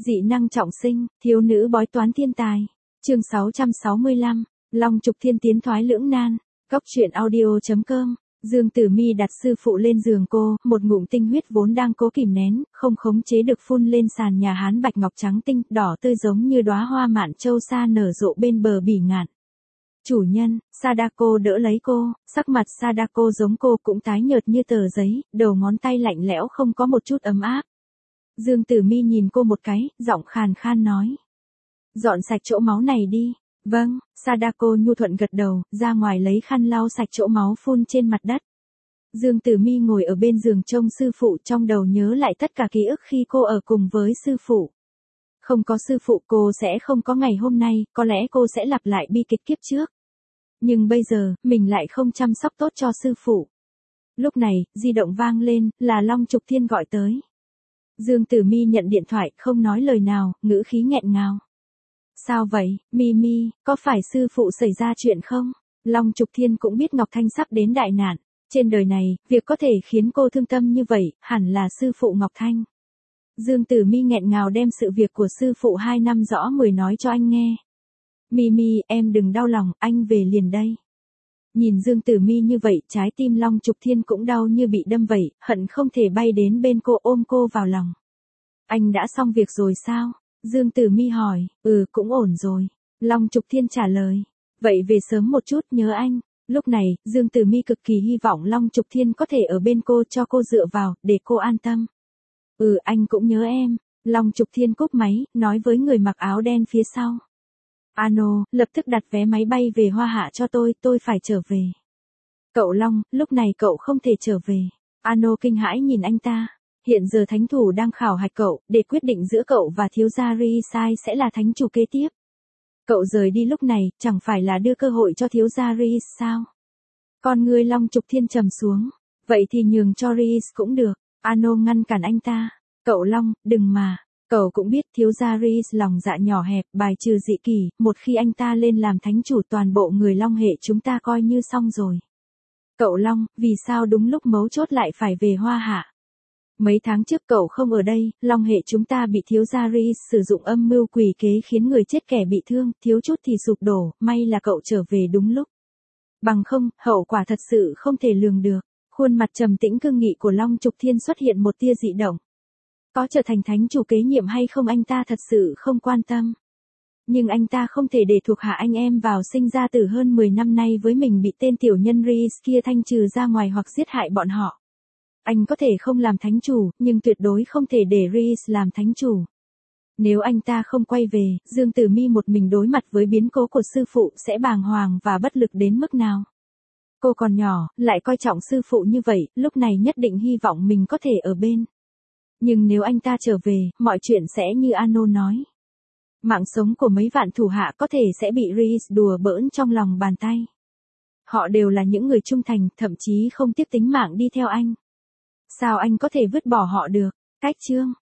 Dị năng trọng sinh, thiếu nữ bói toán thiên tài. Chương 665, Long Trục Thiên tiến thoái lưỡng nan. Góc truyện audio.com. Dương Tử Mi đặt sư phụ lên giường cô, một ngụm tinh huyết vốn đang cố kìm nén, không khống chế được phun lên sàn nhà Hán bạch ngọc trắng tinh, đỏ tươi giống như đóa hoa mạn châu sa nở rộ bên bờ bỉ ngạn. Chủ nhân, Sadako đỡ lấy cô, sắc mặt Sadako giống cô cũng tái nhợt như tờ giấy, đầu ngón tay lạnh lẽo không có một chút ấm áp. Dương Tử Mi nhìn cô một cái, giọng khàn khan nói. Dọn sạch chỗ máu này đi. Vâng, Sadako nhu thuận gật đầu, ra ngoài lấy khăn lau sạch chỗ máu phun trên mặt đất. Dương Tử Mi ngồi ở bên giường trông sư phụ, trong đầu nhớ lại tất cả ký ức khi cô ở cùng với sư phụ. Không có sư phụ cô sẽ không có ngày hôm nay, có lẽ cô sẽ lặp lại bi kịch kiếp trước. Nhưng bây giờ, mình lại không chăm sóc tốt cho sư phụ. Lúc này, di động vang lên, là Long Trục Thiên gọi tới. Dương Tử Mi nhận điện thoại, không nói lời nào, ngữ khí nghẹn ngào. Sao vậy, Mi, có phải sư phụ xảy ra chuyện không? Long Trục Thiên cũng biết Ngọc Thanh sắp đến đại nạn. Trên đời này, việc có thể khiến cô thương tâm như vậy, hẳn là sư phụ Ngọc Thanh. Dương Tử Mi nghẹn ngào đem sự việc của sư phụ 2 năm rõ 10 nói cho anh nghe. Mi, em đừng đau lòng, anh về liền đây. Nhìn Dương Tử Mi như vậy, trái tim Long Trục Thiên cũng đau như bị đâm vậy, hận không thể bay đến bên cô ôm cô vào lòng. Anh đã xong việc rồi sao? Dương Tử Mi hỏi. Cũng ổn rồi. Long Trục Thiên trả lời. Vậy về sớm một chút, nhớ anh. Lúc này, Dương Tử Mi cực kỳ hy vọng Long Trục Thiên có thể ở bên cô cho cô dựa vào, để cô an tâm. Anh cũng nhớ em. Long Trục Thiên cúp máy, nói với người mặc áo đen phía sau. Ano, lập tức đặt vé máy bay về Hoa Hạ cho tôi phải trở về. Cậu Long, lúc này cậu không thể trở về. Ano kinh hãi nhìn anh ta. Hiện giờ thánh thủ đang khảo hạch cậu, để quyết định giữa cậu và thiếu gia Risai sẽ là thánh chủ kế tiếp. Cậu rời đi lúc này, chẳng phải là đưa cơ hội cho thiếu gia Ris sao? Con người Long Trục Thiên trầm xuống. Vậy thì nhường cho Ris cũng được. Ano ngăn cản anh ta. Cậu Long, đừng mà. Cậu cũng biết thiếu gia Ris lòng dạ nhỏ hẹp, bài trừ dị kỷ, một khi anh ta lên làm thánh chủ toàn bộ người Long hệ chúng ta coi như xong rồi. Cậu Long, vì sao đúng lúc mấu chốt lại phải về Hoa Hạ? Mấy tháng trước cậu không ở đây, Long hệ chúng ta bị thiếu gia Ris sử dụng âm mưu quỷ kế khiến người chết kẻ bị thương, thiếu chút thì sụp đổ, may là cậu trở về đúng lúc. Bằng không, hậu quả thật sự không thể lường được. Khuôn mặt trầm tĩnh cương nghị của Long Trục Thiên xuất hiện một tia dị động. Có trở thành thánh chủ kế nhiệm hay không anh ta thật sự không quan tâm. Nhưng anh ta không thể để thuộc hạ anh em vào sinh ra tử hơn 10 năm nay với mình bị tên tiểu nhân Ris kia thanh trừ ra ngoài hoặc giết hại bọn họ. Anh có thể không làm thánh chủ, nhưng tuyệt đối không thể để Ris làm thánh chủ. Nếu anh ta không quay về, Dương Tử Mi một mình đối mặt với biến cố của sư phụ sẽ bàng hoàng và bất lực đến mức nào. Cô còn nhỏ, lại coi trọng sư phụ như vậy, lúc này nhất định hy vọng mình có thể ở bên. Nhưng nếu anh ta trở về, mọi chuyện sẽ như Ano nói. Mạng sống của mấy vạn thủ hạ có thể sẽ bị Ris đùa bỡn trong lòng bàn tay. Họ đều là những người trung thành, thậm chí không tiếc tính mạng đi theo anh. Sao anh có thể vứt bỏ họ được? Cách chương.